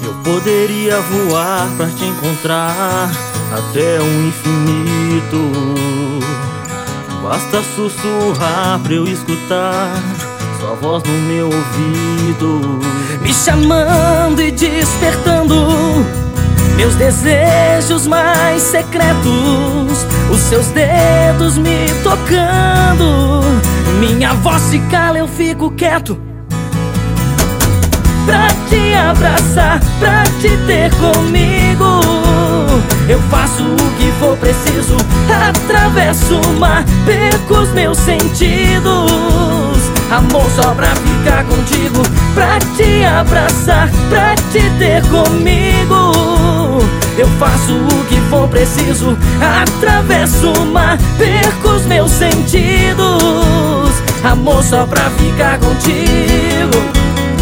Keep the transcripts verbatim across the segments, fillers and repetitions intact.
Eu poderia voar pra te encontrar até o infinito. Basta sussurrar pra eu escutar sua voz no meu ouvido, me chamando e despertando meus desejos mais secretos. Os seus dedos me tocando, minha voz se cala, eu fico quieto pra te abraçar, pra te ter comigo. Eu faço o que for preciso, atravesso o mar, perco os meus sentidos. Amor, só pra ficar contigo, pra te abraçar, pra te ter comigo. Eu faço o que for preciso, atravesso o mar, perco os meus sentidos. Amor, só pra ficar contigo.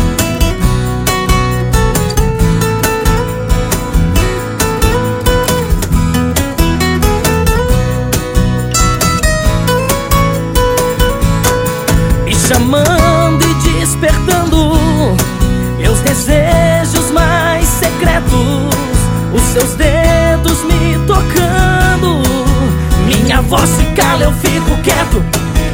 Chamando e despertando meus desejos mais secretos. Os seus dedos me tocando, minha voz se cala, eu fico quieto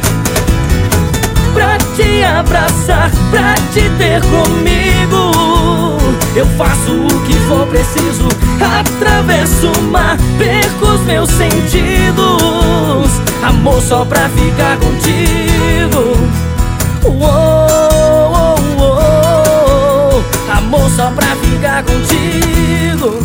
pra te abraçar, pra te ter comigo. Eu faço o que for preciso, atravesso o mar, perco os meus sentidos. Amor, só pra ficar contigo. Oh, oh, oh, oh. Amor, só pra ficar contigo.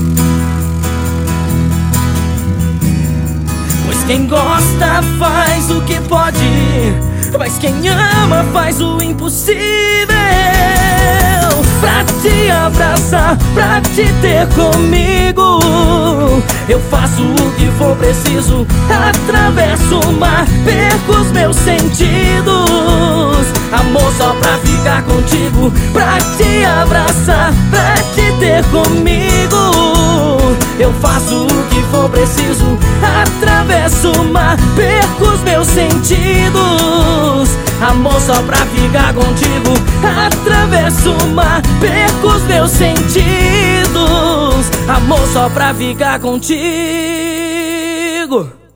Pois quem gosta faz o que pode, mas quem ama faz o impossível. Pra te abraçar, pra te ter comigo. Eu faço o que for preciso, atravesso o mar, perco os meus sentidos. Amor, só pra ficar contigo, pra te abraçar, pra te ter comigo. Eu faço o que for preciso, atravesso o mar, perco os meus sentidos. Amor, só pra ficar contigo, atravesso o mar, perco os meus sentidos. Amor, só pra ficar contigo.